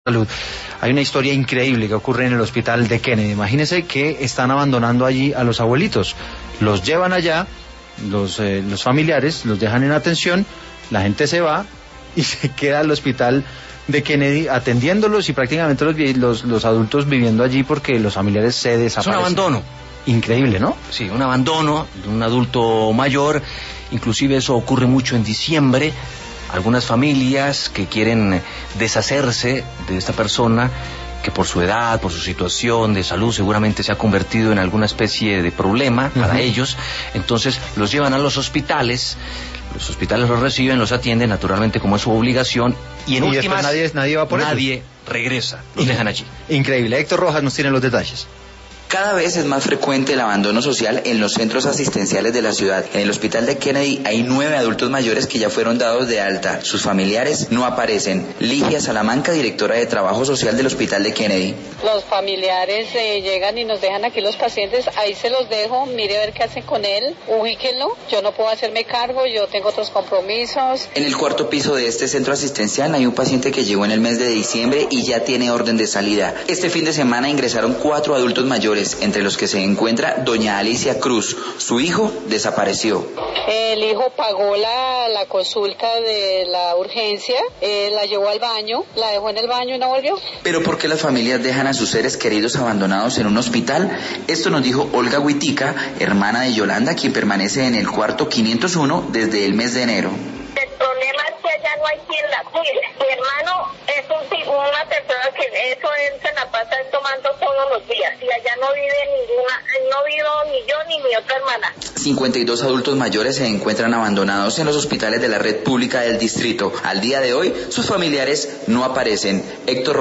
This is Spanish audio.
Salud. Hay una historia increíble que ocurre en el hospital de Kennedy. Imagínense que están abandonando allí a los abuelitos. Los llevan allá, los familiares, los dejan en atención, la gente se va y se queda el hospital de Kennedy atendiéndolos y prácticamente los adultos viviendo allí porque los familiares se desaparecen. Es un abandono. Increíble, ¿no? Sí, un abandono de un adulto mayor. Inclusive eso ocurre mucho en diciembre. Algunas familias que quieren deshacerse de esta persona que por su edad, por su situación de salud seguramente se ha convertido en alguna especie de problema para ellos, entonces los llevan a los hospitales los reciben, los atienden naturalmente como es su obligación y en últimas nadie va por eso. Nadie regresa, los dejan allí. Increíble. Héctor Rojas nos tiene los detalles. Cada vez es más frecuente el abandono social en los centros asistenciales de la ciudad. En el hospital de Kennedy hay 9 adultos mayores que ya fueron dados de alta. Sus familiares no aparecen. Ligia Salamanca, directora de Trabajo Social del hospital de Kennedy. Los familiares llegan y nos dejan aquí los pacientes. Ahí se los dejo. Mire a ver qué hacen con él. Ubíquenlo. Yo no puedo hacerme cargo. Yo tengo otros compromisos. En el cuarto piso de este centro asistencial hay un paciente que llegó en el mes de diciembre y ya tiene orden de salida. Este fin de semana ingresaron 4 adultos mayores, entre los que se encuentra doña Alicia Cruz. Su hijo desapareció. El hijo pagó la consulta de la urgencia, la llevó al baño, la dejó en el baño y no volvió. ¿Pero por qué las familias dejan a sus seres queridos abandonados en un hospital? Esto nos dijo Olga Huitica, hermana de Yolanda, quien permanece en el cuarto 501 desde el mes de enero. El problema es que allá no hay quien la cuide. Mi hermano es una persona que eso él se la pasa tomando todos los días y allá no vive no vivo ni yo ni mi otra hermana. 52 adultos mayores se encuentran abandonados en los hospitales de la red pública del distrito. Al día de hoy, sus familiares no aparecen. Héctor